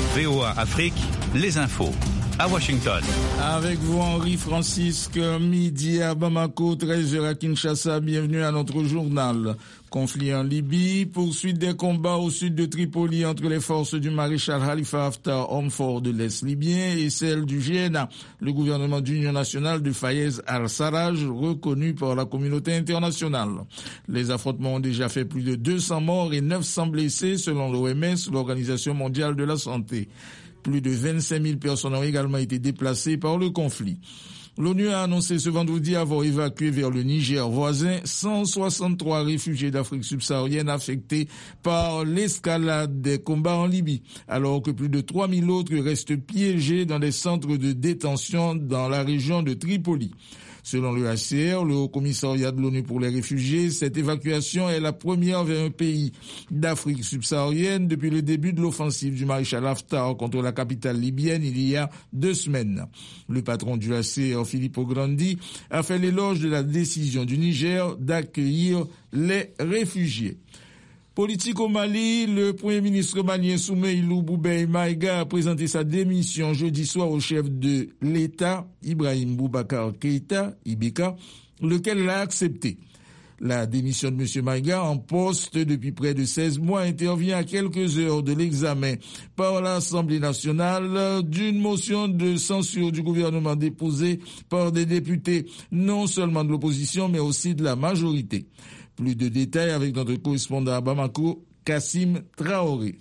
VOA Afrique, les infos. À Washington. Avec vous, Henri-Francisque, midi à Bamako, 13h à Kinshasa. Bienvenue à notre journal. Conflit en Libye, poursuite des combats au sud de Tripoli entre les forces du maréchal Khalifa Haftar, homme fort de l'Est libyen, et celles du GNA, le gouvernement d'union nationale de Fayez al-Sarraj, reconnu par la communauté internationale. Les affrontements ont déjà fait plus de 200 morts et 900 blessés selon l'OMS, l'Organisation mondiale de la santé. Plus de 25 000 personnes ont également été déplacées par le conflit. L'ONU a annoncé ce vendredi avoir évacué vers le Niger voisin 163 réfugiés d'Afrique subsaharienne affectés par l'escalade des combats en Libye, alors que plus de 3 000 autres restent piégés dans des centres de détention dans la région de Tripoli. Selon le HCR, le Haut-Commissariat de l'ONU pour les réfugiés, cette évacuation est la première vers un pays d'Afrique subsaharienne depuis le début de l'offensive du maréchal Haftar contre la capitale libyenne il y a 2 semaines. Le patron du HCR, Filippo Grandi, a fait l'éloge de la décision du Niger d'accueillir les réfugiés. Politique au Mali, le Premier ministre malien Soumeïlou Boubèye Maïga a présenté sa démission jeudi soir au chef de l'État, Ibrahim Boubacar Keïta, Ibeka, lequel l'a accepté. La démission de M. Maïga, en poste depuis près de 16 mois, intervient à quelques heures de l'examen par l'Assemblée nationale d'une motion de censure du gouvernement déposée par des députés non seulement de l'opposition mais aussi de la majorité. Plus de détails avec notre correspondant à Bamako, Kassim Traoré.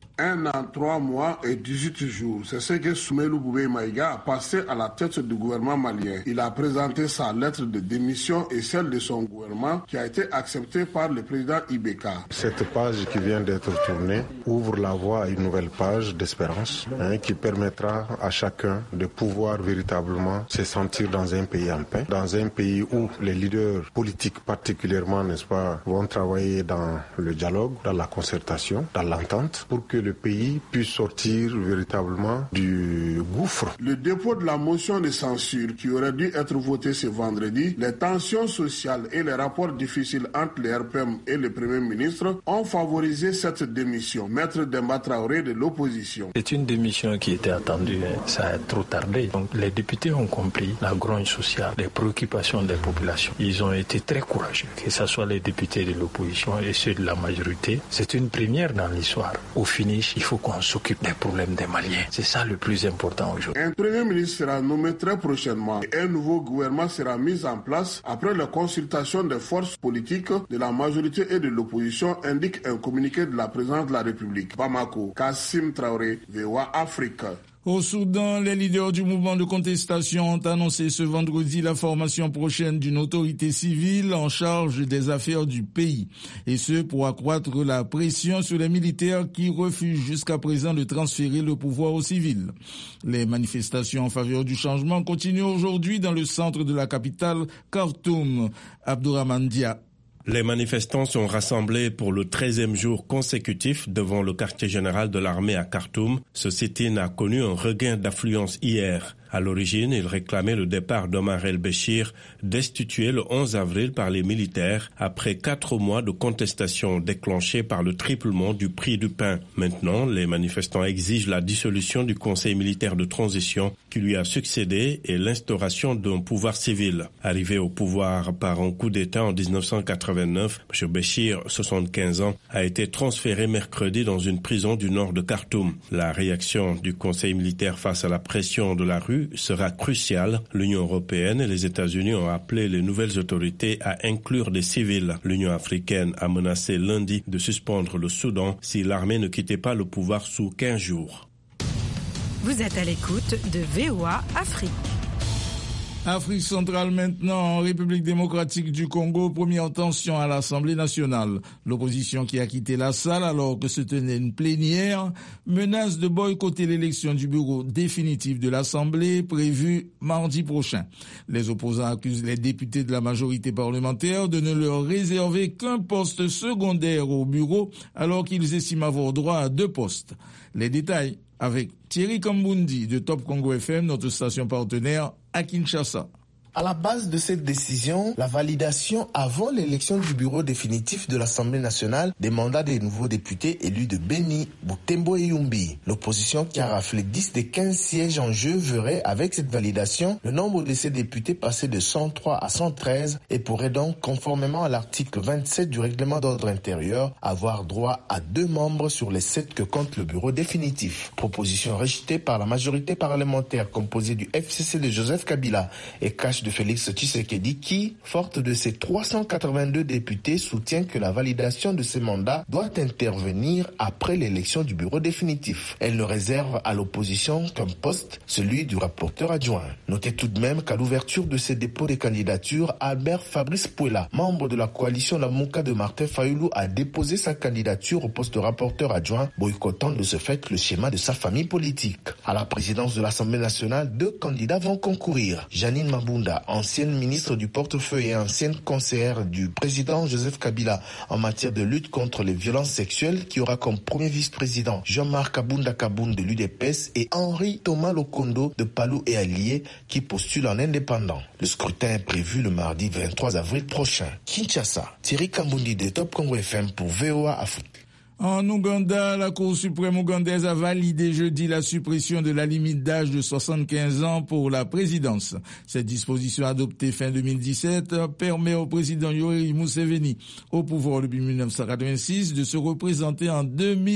1 an, 3 mois et 18 jours. C'est ce que Soumeïlou Boubèye Maïga a passé à la tête du gouvernement malien. Il a présenté sa lettre de démission et celle de son gouvernement qui a été acceptée par le président Ibeka. Cette page qui vient d'être tournée ouvre la voie à une nouvelle page d'espérance qui permettra à chacun de pouvoir véritablement se sentir dans un pays en paix, dans un pays où les leaders politiques particulièrement, n'est-ce pas, vont travailler dans le dialogue, dans la concertation, dans l'entente pour que le pays puisse sortir véritablement du gouffre. Le dépôt de la motion de censure qui aurait dû être votée ce vendredi, les tensions sociales et les rapports difficiles entre les RPM et le Premier ministre ont favorisé cette démission. Maître Demba Traoré de l'opposition. C'est une démission qui était attendue, ça a trop tardé. Donc les députés ont compris la grogne sociale, les préoccupations des populations. Ils ont été très courageux, que ce soit les députés de l'opposition et ceux de la majorité. C'est une première dans l'histoire. Au finish, il faut qu'on s'occupe des problèmes des Maliens. C'est ça le plus important aujourd'hui. Un Premier ministre sera nommé très prochainement. Un nouveau gouvernement sera mis en place après la consultation des forces politiques de la majorité et de l'opposition, indique un communiqué de la présidence de la République. Bamako, Kassim Traoré, VOA Afrique. Au Soudan, les leaders du mouvement de contestation ont annoncé ce vendredi la formation prochaine d'une autorité civile en charge des affaires du pays. Et ce, pour accroître la pression sur les militaires qui refusent jusqu'à présent de transférer le pouvoir aux civils. Les manifestations en faveur du changement continuent aujourd'hui dans le centre de la capitale, Khartoum. Abdourahmane Dia. Les manifestants sont rassemblés pour le 13e jour consécutif devant le quartier général de l'armée à Khartoum. Ce sit-in a connu un regain d'affluence hier. À l'origine, ils réclamaient le départ d'Omar el-Béchir, destitué le 11 avril par les militaires après 4 mois de contestation déclenchée par le triplement du prix du pain. Maintenant, les manifestants exigent la dissolution du conseil militaire de transition qui lui a succédé et l'instauration d'un pouvoir civil. Arrivé au pouvoir par un coup d'État en 1989, M. Béchir, 75 ans, a été transféré mercredi dans une prison du nord de Khartoum. La réaction du conseil militaire face à la pression de la rue sera crucial. L'Union européenne et les États-Unis ont appelé les nouvelles autorités à inclure des civils. L'Union africaine a menacé lundi de suspendre le Soudan si l'armée ne quittait pas le pouvoir sous 15 jours. Vous êtes à l'écoute de VOA Afrique. Afrique centrale maintenant, en République démocratique du Congo, première tension à l'Assemblée nationale. L'opposition qui a quitté la salle alors que se tenait une plénière menace de boycotter l'élection du bureau définitif de l'Assemblée prévue mardi prochain. Les opposants accusent les députés de la majorité parlementaire de ne leur réserver qu'un poste secondaire au bureau alors qu'ils estiment avoir droit à 2 postes. Les détails avec Thierry Kambundi de Top Congo FM, notre station partenaire à Kinshasa. À la base de cette décision, la validation avant l'élection du bureau définitif de l'Assemblée nationale des mandats des nouveaux députés élus de Beni, Butembo et Yumbi. L'opposition qui a raflé 10 des 15 sièges en jeu verrait avec cette validation le nombre de ces députés passer de 103 à 113 et pourrait donc, conformément à l'article 27 du règlement d'ordre intérieur, avoir droit à 2 membres sur les 7 que compte le bureau définitif. Proposition rejetée par la majorité parlementaire composée du FCC de Joseph Kabila et Cash de Félix Tshisekedi qui, forte de ses 382 députés, soutient que la validation de ces mandats doit intervenir après l'élection du bureau définitif. Elle le réserve à l'opposition comme poste, celui du rapporteur adjoint. Notez tout de même qu'à l'ouverture de ces dépôts de candidature, Albert Fabrice Pouela, membre de la coalition Lamuka de Martin Fayoulou, a déposé sa candidature au poste de rapporteur adjoint, boycottant de ce fait le schéma de sa famille politique. À la présidence de l'Assemblée nationale, 2 candidats vont concourir. Janine Mabunda, ancienne ministre du portefeuille et ancienne conseillère du président Joseph Kabila en matière de lutte contre les violences sexuelles, qui aura comme premier vice-président Jean-Marc Kabunda Kaboun de l'UDPS et Henri Thomas Lokondo de Palou et Allié qui postule en indépendant. Le scrutin est prévu le mardi 23 avril prochain. Kinshasa, Thierry Kambundi de Top Congo FM pour VOA Afrique. En Ouganda, la Cour suprême ougandaise a validé jeudi la suppression de la limite d'âge de 75 ans pour la présidence. Cette disposition adoptée fin 2017 permet au président Yoweri Museveni, au pouvoir depuis 1986, de se représenter en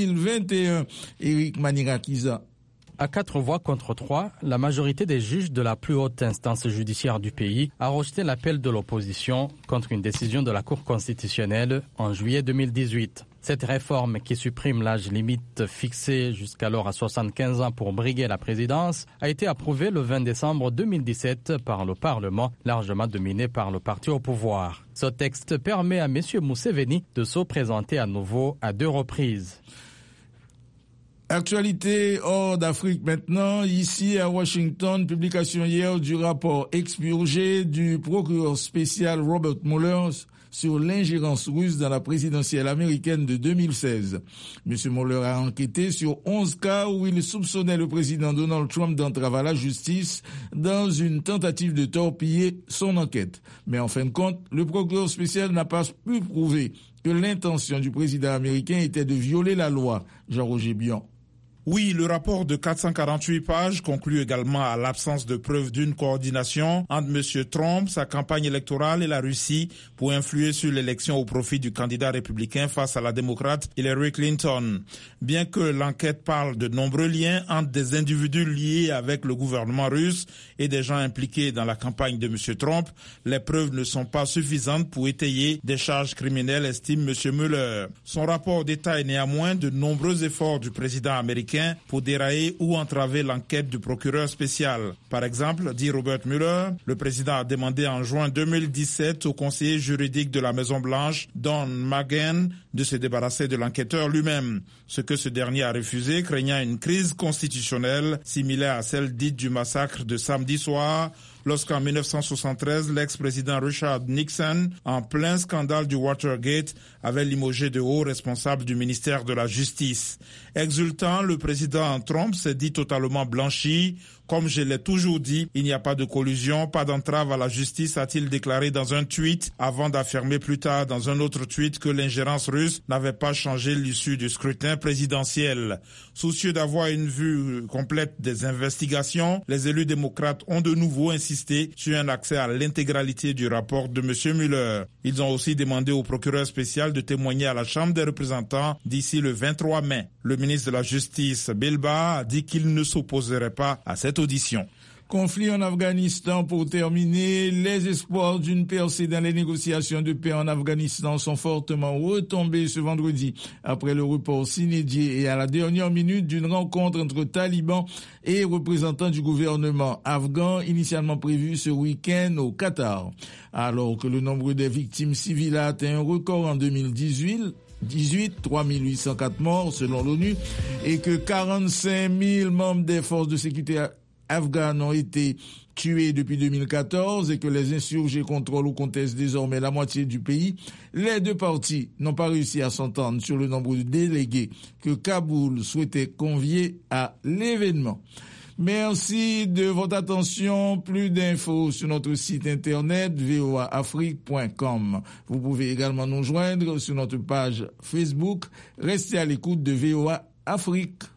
2021. Eric Manirakiza. À 4 voix contre 3, la majorité des juges de la plus haute instance judiciaire du pays a rejeté l'appel de l'opposition contre une décision de la Cour constitutionnelle en juillet 2018. Cette réforme qui supprime l'âge limite fixé jusqu'alors à 75 ans pour briguer la présidence a été approuvée le 20 décembre 2017 par le Parlement, largement dominé par le parti au pouvoir. Ce texte permet à M. Museveni de se présenter à nouveau à 2 reprises. Actualité hors d'Afrique maintenant, ici à Washington, publication hier du rapport expurgé du procureur spécial Robert Mueller sur l'ingérence russe dans la présidentielle américaine de 2016. M. Mueller a enquêté sur 11 cas où il soupçonnait le président Donald Trump d'entrave à la justice dans une tentative de torpiller son enquête. Mais en fin de compte, le procureur spécial n'a pas pu prouver que l'intention du président américain était de violer la loi. Jean-Roger Bion. Oui, le rapport de 448 pages conclut également à l'absence de preuve d'une coordination entre M. Trump, sa campagne électorale et la Russie pour influer sur l'élection au profit du candidat républicain face à la démocrate Hillary Clinton. Bien que l'enquête parle de nombreux liens entre des individus liés avec le gouvernement russe et des gens impliqués dans la campagne de M. Trump, les preuves ne sont pas suffisantes pour étayer des charges criminelles, estime M. Mueller. Son rapport détaille néanmoins de nombreux efforts du président américain pour dérailler ou entraver l'enquête du procureur spécial. Par exemple, dit Robert Mueller, le président a demandé en juin 2017 au conseiller juridique de la Maison-Blanche, Don McGahn, de se débarrasser de l'enquêteur lui-même, ce que ce dernier a refusé, craignant une crise constitutionnelle similaire à celle dite du massacre de samedi soir, lorsqu'en 1973, l'ex-président Richard Nixon, en plein scandale du Watergate, avait limogé de hauts responsables du ministère de la Justice. Exultant, le président Trump s'est dit totalement blanchi. Comme je l'ai toujours dit, il n'y a pas de collusion, pas d'entrave à la justice, a-t-il déclaré dans un tweet, avant d'affirmer plus tard dans un autre tweet que l'ingérence russe n'avait pas changé l'issue du scrutin présidentiel. Soucieux d'avoir une vue complète des investigations, les élus démocrates ont de nouveau insisté sur un accès à l'intégralité du rapport de M. Mueller. Ils ont aussi demandé au procureur spécial de témoigner à la Chambre des représentants d'ici le 23 mai. Le ministre de la Justice, Bill Barr, a dit qu'il ne s'opposerait pas à cette audition. Conflit en Afghanistan pour terminer. Les espoirs d'une percée dans les négociations de paix en Afghanistan sont fortement retombés ce vendredi après le report s'inédié et à la dernière minute d'une rencontre entre talibans et représentants du gouvernement afghan initialement prévue ce week-end au Qatar. Alors que le nombre des victimes civiles a atteint un record en 2018, 3804 morts selon l'ONU, et que 45 000 membres des forces de sécurité afghanes ont été tués depuis 2014 et que les insurgés contrôlent ou contestent désormais la moitié du pays, les deux parties n'ont pas réussi à s'entendre sur le nombre de délégués que Kaboul souhaitait convier à l'événement. Merci de votre attention. Plus d'infos sur notre site internet voaafrique.com. Vous pouvez également nous joindre sur notre page Facebook. Restez à l'écoute de VOA Afrique.